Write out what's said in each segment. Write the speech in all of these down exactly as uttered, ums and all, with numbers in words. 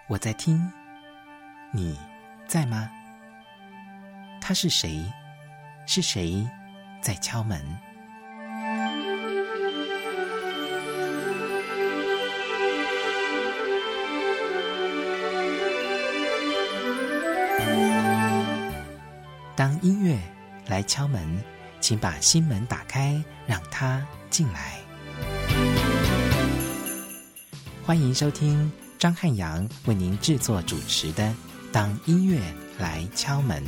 我在听，你在吗？他是谁？是谁在敲门？当音乐来敲门，请把心门打开，让它进来。欢迎收听张汉阳为您制作主持的《当音乐来敲门》。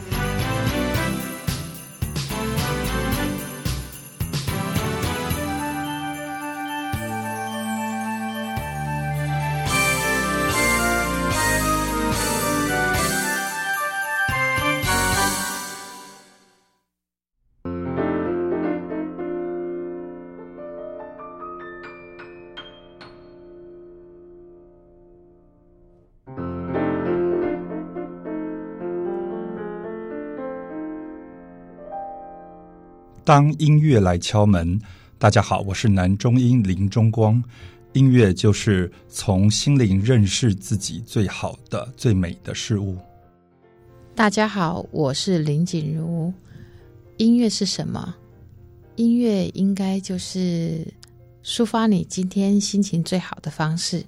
当音乐来敲门，大家好，我是男中音林中光。音乐就是从心灵认识自己最好的、最美的事物。 大家好，我是林锦如。音乐是什么？音乐应该就是抒发你今天心情最好的方式。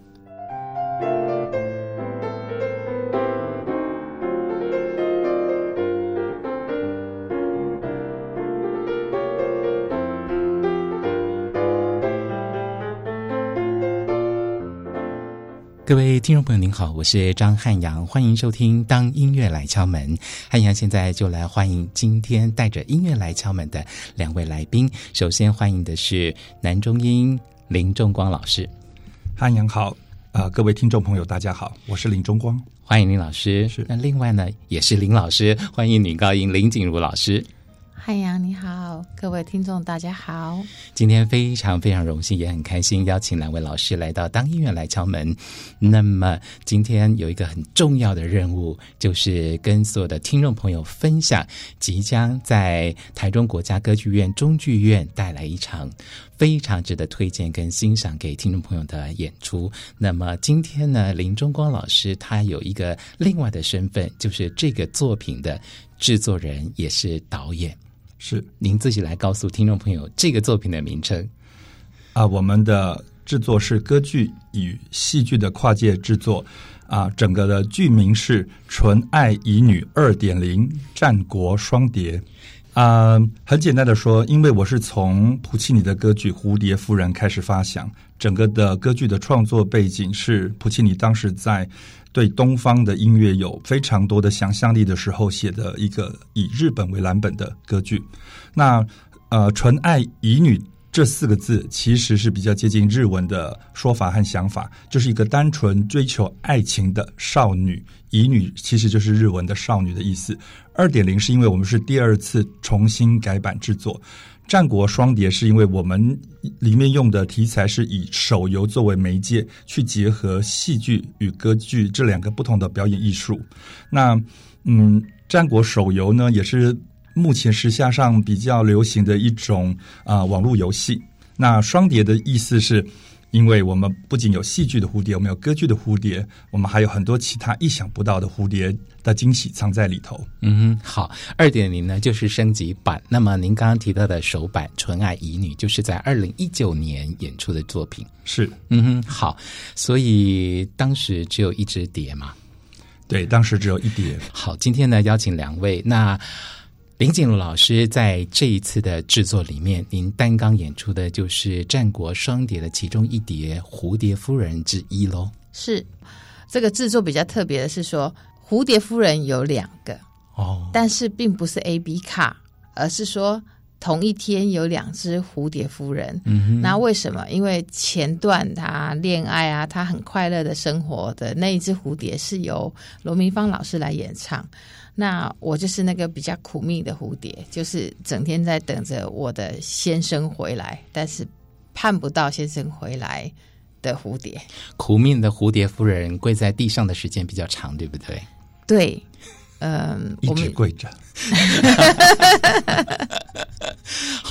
各位听众朋友您好，我是张汉阳，欢迎收听当音乐来敲门。汉阳现在就来欢迎今天带着音乐来敲门的两位来宾。首先欢迎的是男中音林仲光老师。 汉阳好，呃，各位听众朋友大家好，我是林中光， 欢迎林老师。是，那另外呢也是林老师，欢迎女高音林锦如老师。 汉阳你好，各位听众大家好。 今天非常非常荣幸，也很开心邀请两位老师来到当音乐来敲门。那么今天有一个很重要的任务，就是跟所有的听众朋友分享即将在台中国家歌剧院中剧院带来一场非常值得推荐跟欣赏给听众朋友的演出。那么今天呢，林中光老师他有一个另外的身份，就是这个作品的制作人也是导演。 是， 您自己来告诉听众朋友这个作品的名称。 啊，我们的制作是歌剧与戏剧的跨界制作，啊，整个的剧名是《纯爱乙女 二点零 战国双蝶》。啊，很简单的说，因为我是从普契尼的歌剧《蝴蝶夫人》开始发想，整个的歌剧的创作背景是普契尼当时在对东方的音乐有非常多的想象力的时候写的一个以日本为蓝本的歌剧。那呃，纯爱乙女这四个字其实是比较接近日文的说法和想法，就是一个单纯追求爱情的少女。乙女其实就是日文的少女的意思。二点零 是因为我们是第二次重新改版制作。战国双蝶是因为我们里面用的题材是以手游作为媒介，去结合戏剧与歌剧这两个不同的表演艺术。那嗯，战国手游呢，也是目前时下上比较流行的一种啊、呃、网络游戏。那双蝶的意思是，因为我们不仅有戏剧的蝴蝶，我们有歌剧的蝴蝶，我们还有很多其他意想不到的蝴蝶的惊喜藏在里头。 嗯，好， 二点零 呢就是升级版。那么您刚刚提到的首版《纯爱乙女》就是在二零一九年演出的作品。 是， 嗯哼，好，所以当时只有一只蝶嘛？ 对，当时只有一蝶。 好，今天呢邀请两位，那林锦如老师在这一次的制作里面，您担纲演出的就是战国双蝶的其中一蝶蝴蝶夫人之一咯。 是，这个制作比较特别的是说，蝴蝶夫人有两个哦，但是并不是 A B 卡，而是说同一天有两只蝴蝶夫人。嗯，那为什么？因为前段她恋爱啊，她很快乐的生活的那一只蝴蝶是由罗明芳老师来演唱。那我就是那个比较苦命的蝴蝶，就是整天在等着我的先生回来，但是盼不到先生回来的蝴蝶。 苦命的蝴蝶夫人跪在地上的时间比较长，对不对？ 对，嗯， 一直跪着。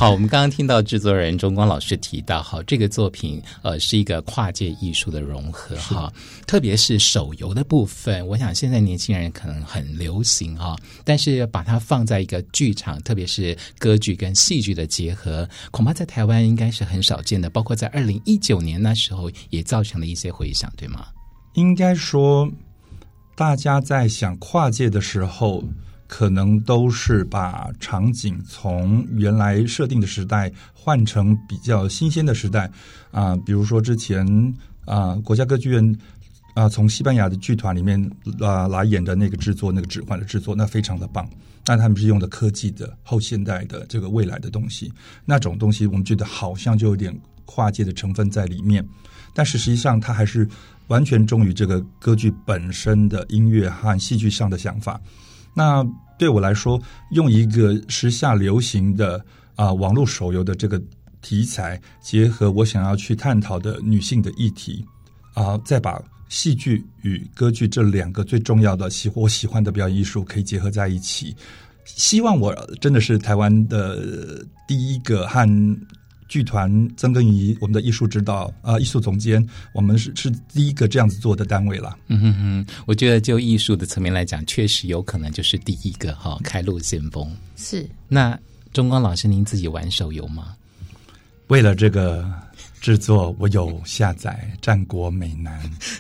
好，我们刚刚听到制作人钟光老师提到，好，这个作品呃是一个跨界艺术的融合哈，特别是手游的部分，我想现在年轻人可能很流行哈，但是把它放在一个剧场，特别是歌剧跟戏剧的结合，恐怕在台湾应该是很少见的，包括在二零一九年那时候也造成了一些回响，对吗？ 应该说大家在想跨界的时候，可能都是把场景从原来设定的时代换成比较新鲜的时代啊、呃，比如说之前啊、呃，国家歌剧院啊、呃，从西班牙的剧团里面啊、呃、来演的那个制作，那个指环的制作，那非常的棒。那他们是用的科技的后现代的这个未来的东西，那种东西我们觉得好像就有点跨界的成分在里面，但是实际上它还是完全忠于这个歌剧本身的音乐和戏剧上的想法。那对我来说，用一个时下流行的啊、呃、网络手游的这个题材，结合我想要去探讨的女性的议题啊、呃，再把戏剧与歌剧这两个最重要的喜我喜欢的表演艺术可以结合在一起。希望我真的是台湾的第一个和剧团曾根仪我们的艺术指导啊、呃、艺术总监，我们是是第一个这样子做的单位了。 嗯哼哼，我觉得就艺术的层面来讲，确实有可能就是第一个哈、哦、开路先锋。 是。那钟光老师，您自己玩手游吗？ 为了这个制作，我有下载《战国美男》。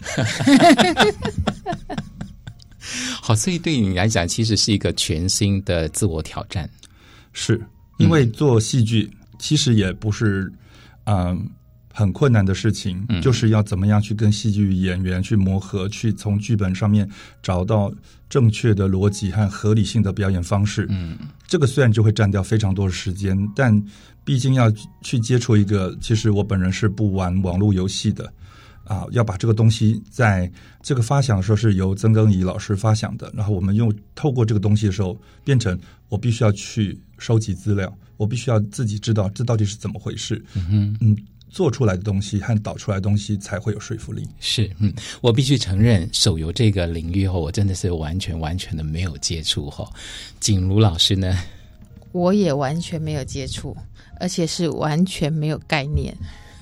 好，所以对你来讲，其实是一个全新的自我挑战。 是因为做戏剧。嗯其实也不是嗯、呃、很困难的事情、嗯、就是要怎么样去跟戏剧演员去磨合，去从剧本上面找到正确的逻辑和合理性的表演方式。嗯，这个虽然就会占掉非常多的时间，但毕竟要去接触一个，其实我本人是不玩网络游戏的啊，要把这个东西在这个发想的时候是由曾根仪老师发想的，然后我们用透过这个东西的时候，变成我必须要去收集资料，我必须要自己知道这到底是怎么回事。嗯哼，嗯，做出来的东西和导出来的东西才会有说服力。 是，嗯，我必须承认，手游这个领域后，我真的是完全完全的没有接触哈。景如老师呢？ 我也完全没有接触，而且是完全没有概念。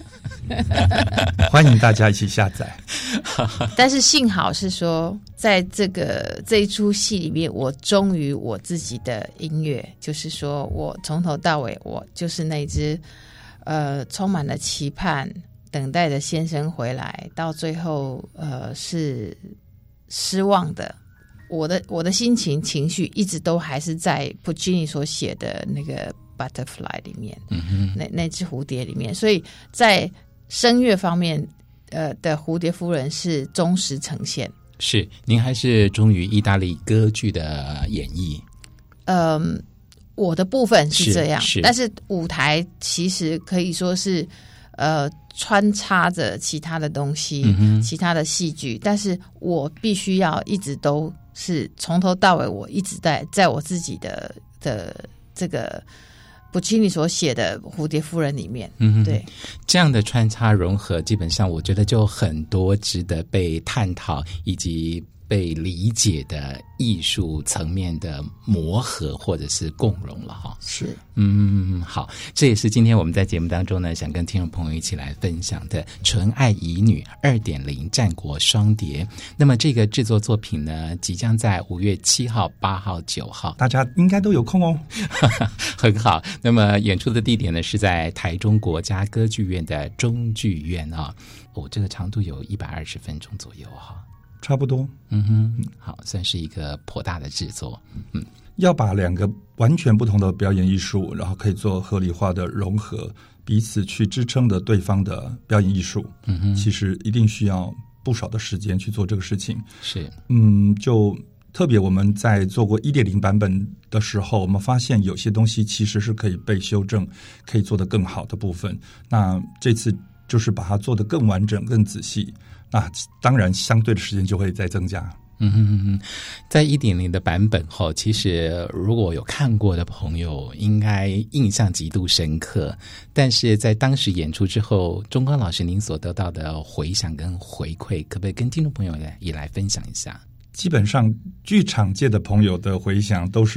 欢迎大家一起下载。 但是幸好是说，在这个这一出戏里面，我忠于我自己的音乐，就是说我从头到尾，我就是那只呃充满了期盼、等待的先生回来，到最后呃是失望的。我的我的心情情绪一直都还是在 Puccini 所写的那个 Butterfly 里面，嗯哼，那那只蝴蝶里面，所以在声乐方面，呃的蝴蝶夫人是忠实呈现。 是，您还是忠于意大利歌剧的演绎？ 嗯，我的部分是这样， 是是， 但是舞台其实可以说是呃穿插着其他的东西，嗯、其他的戏剧，但是我必须要一直都是从头到尾，我一直在在我自己的的这个Puccini所写的《蝴蝶夫人》里面，嗯，对， 这样的穿插融合，基本上我觉得就很多值得被探讨以及被理解的艺术层面的磨合或者是共融了哈。 是， 嗯，好，这也是今天我们在节目当中呢，想跟听众朋友一起来分享的《纯爱乙女 二点零 战国双蝶》。那么这个制作作品呢，即将在五月七号、八号、九号， 大家应该都有空哦。 很好。那么演出的地点呢，是在台中国家歌剧院的中剧院啊。哦，这个长度有一百二十分钟左右哈。 差不多， 嗯哼，好，算是一个颇大的制作。嗯， 要把两个完全不同的表演艺术，然后可以做合理化的融合，彼此去支撑的对方的表演艺术，嗯哼，其实一定需要不少的时间去做这个事情。 是， 嗯，就特别我们在做过 一点零 版本的时候，我们发现有些东西其实是可以被修正，可以做得更好的部分。那这次就是把它做得更完整、更仔细。那当然相对的时间就会再增加。 嗯哼哼哼，在 一点零 的版本后，其实如果有看过的朋友应该印象极度深刻，但是在当时演出之后，钟光老师您所得到的回响跟回馈，可不可以跟听众朋友也来分享一下？ 基本上剧场界的朋友的回响都是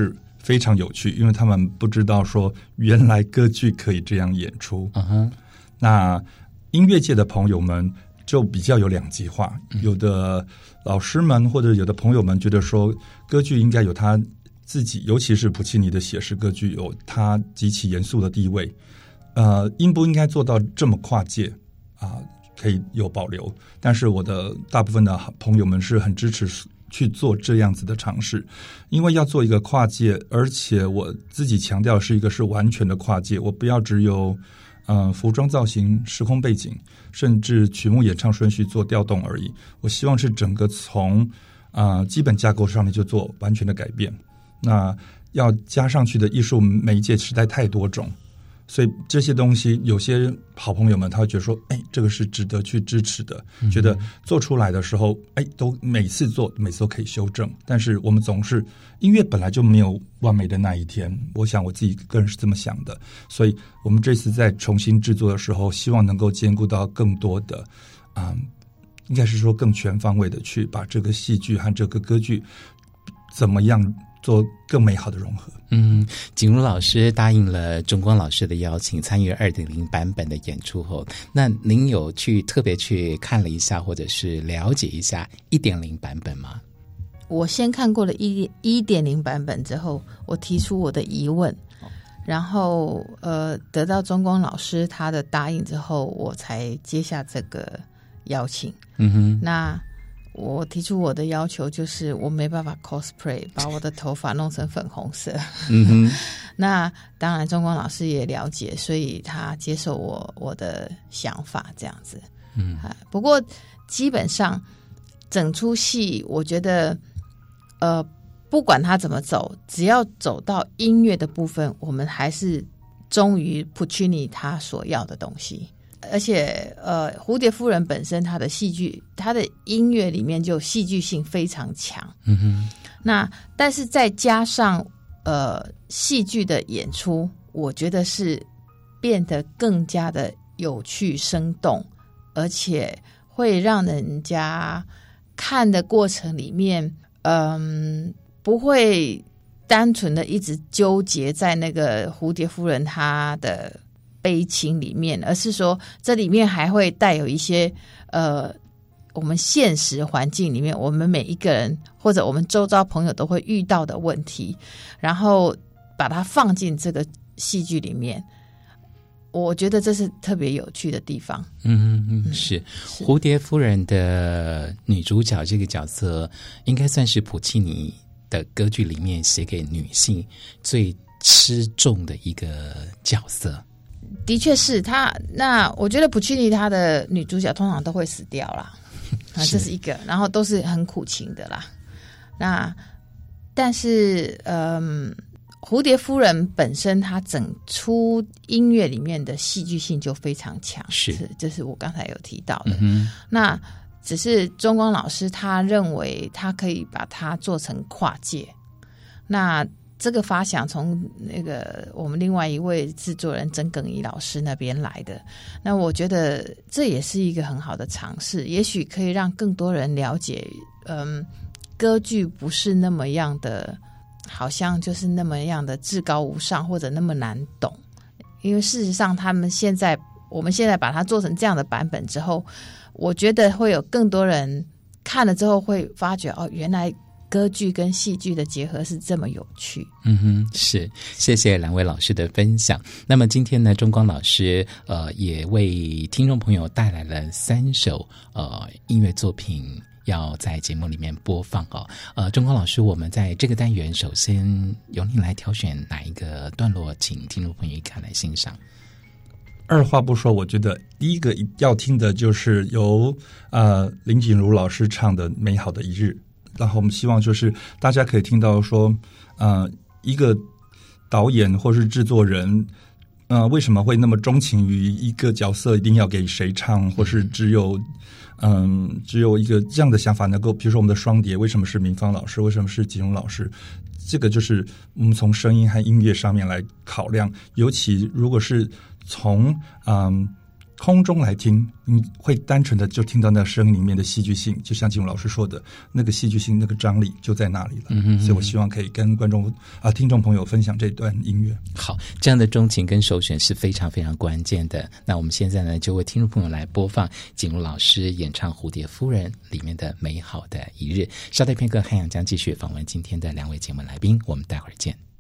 非常有趣，因为他们不知道说原来歌剧可以这样演出。嗯哼，那音乐界的朋友们就比较有两极化，有的老师们或者有的朋友们觉得说歌剧应该有他自己，尤其是普契尼的写实歌剧有他极其严肃的地位，呃，应不应该做到这么跨界啊？可以有保留，但是我的大部分的朋友们是很支持去做这样子的尝试，因为要做一个跨界，而且我自己强调是一个是完全的跨界，我不要只有呃服装造型、时空背景，甚至曲目演唱顺序做调动而已。我希望是整个从啊、呃、基本架构上面就做完全的改变。那要加上去的艺术媒介实在太多种。所以这些东西，有些好朋友们他会觉得说，哎，这个是值得去支持的，嗯、觉得做出来的时候，哎，都每次做，每次都可以修正。但是我们总是音乐本来就没有完美的那一天，我想我自己个人是这么想的。所以我们这次在重新制作的时候，希望能够兼顾到更多的，啊、嗯，应该是说更全方位的去把这个戏剧和这个歌剧怎么样做更美好的融合。 嗯，景如老师答应了钟光老师的邀请，参与 二点零 版本的演出后，那您有去特别去看了一下，或者是了解一下 一点零 版本吗？ 我先看过了 一点零 版本之后，我提出我的疑问，然后呃，得到钟光老师他的答应之后，我才接下这个邀请。嗯哼，那我提出我的要求，就是我没办法 cosplay 把我的头发弄成粉红色。嗯哼，那当然钟光老师也了解，所以他接受我我的想法这样子。嗯，不过基本上整出戏我觉得呃不管他怎么走，只要走到音乐的部分，我们还是忠于 Puccini 他所要的东西。而且呃，蝴蝶夫人本身她的戏剧，她的音乐里面就戏剧性非常强。嗯哼，那但是再加上呃戏剧的演出，我觉得是变得更加的有趣生动，而且会让人家看的过程里面，嗯，不会单纯的一直纠结在那个蝴蝶夫人她的悲情里面，而是说这里面还会带有一些呃我们现实环境里面我们每一个人或者我们周遭朋友都会遇到的问题，然后把它放进这个戏剧里面，我觉得这是特别有趣的地方。 嗯嗯，是蝴蝶夫人的女主角这个角色应该算是普契尼的歌剧里面写给女性最吃重的一个角色。 的确是他，那我觉得普契尼他的女主角通常都会死掉啦，啊，这是一个，然后都是很苦情的啦。那但是，嗯，蝴蝶夫人本身她整出音乐里面的戏剧性就非常强， 是， 这是我刚才有提到的。嗯、那只是钟光老师他认为他可以把它做成跨界，那。这个发想从那个我们另外一位制作人曾耿怡老师那边来的，那我觉得这也是一个很好的尝试，也许可以让更多人了解，嗯，歌剧不是那么样的，好像就是那么样的至高无上或者那么难懂，因为事实上他们现在我们现在把它做成这样的版本之后，我觉得会有更多人看了之后会发觉哦，原来歌剧跟戏剧的结合是这么有趣。 嗯哼，是，谢谢两位老师的分享。那么今天呢，钟光老师呃也为听众朋友带来了三首呃音乐作品，要在节目里面播放哦。呃，钟光老师，我们在这个单元首先由您来挑选哪一个段落，请听众朋友一起来欣赏。 二话不说，我觉得第一个要听的就是由呃林锦如老师唱的《美好的一日》。然后我们希望就是大家可以听到说，呃，一个导演或是制作人，呃，为什么会那么钟情于一个角色一定要给谁唱，或是只有，嗯、呃，只有一个这样的想法能够，比如说我们的双碟为什么是明芳老师，为什么是锦荣老师？这个就是我们从声音和音乐上面来考量，尤其如果是从嗯。 空中来听，你会单纯的就听到那声音里面的戏剧性，就像金武老师说的，那个戏剧性、那个张力就在那里了。嗯哼哼，所以我希望可以跟观众啊、听众朋友分享这段音乐。 好，这样的钟情跟首选是非常非常关键的。那我们现在呢，就为听众朋友来播放景如老师演唱《蝴蝶夫人》里面的美好的一日。稍待片刻，汉阳将继续访问今天的两位节目来宾，我们待会儿见。